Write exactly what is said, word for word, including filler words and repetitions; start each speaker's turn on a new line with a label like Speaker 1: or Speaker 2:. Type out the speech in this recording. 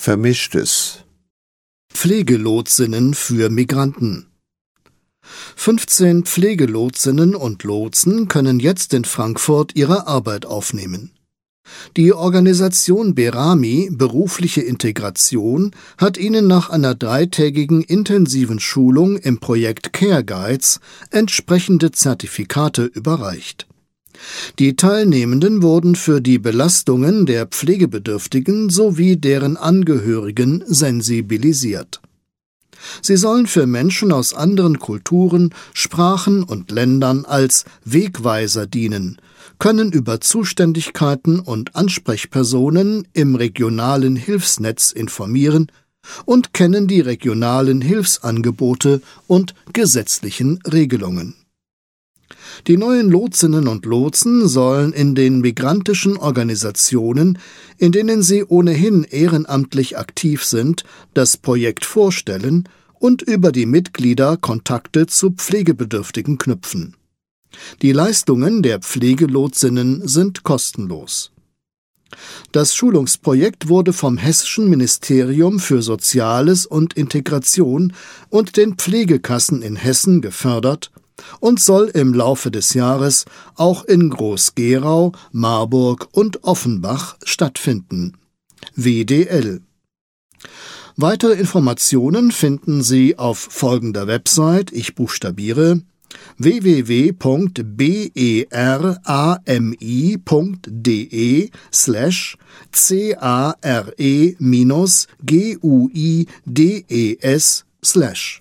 Speaker 1: Vermischtes.
Speaker 2: Pflegelotsinnen für Migranten. fünfzehn Pflegelotsinnen und Lotsen können jetzt in Frankfurt ihre Arbeit aufnehmen. Die Organisation Berami Berufliche Integration hat ihnen nach einer dreitägigen intensiven Schulung im Projekt Care Guides entsprechende Zertifikate überreicht. Die Teilnehmenden wurden für die Belastungen der Pflegebedürftigen sowie deren Angehörigen sensibilisiert. Sie sollen für Menschen aus anderen Kulturen, Sprachen und Ländern als Wegweiser dienen, können über Zuständigkeiten und Ansprechpersonen im regionalen Hilfsnetz informieren und kennen die regionalen Hilfsangebote und gesetzlichen Regelungen. Die neuen Lotsinnen und Lotsen sollen in den migrantischen Organisationen, in denen sie ohnehin ehrenamtlich aktiv sind, das Projekt vorstellen und über die Mitglieder Kontakte zu Pflegebedürftigen knüpfen. Die Leistungen der Pflegelotsinnen sind kostenlos. Das Schulungsprojekt wurde vom Hessischen Ministerium für Soziales und Integration und den Pflegekassen in Hessen gefördert und soll im Laufe des Jahres auch in Groß-Gerau, Marburg und Offenbach stattfinden. W D L. Weitere Informationen finden Sie auf folgender Website, ich buchstabiere w w w punkt berami punkt de slash care minus guides slash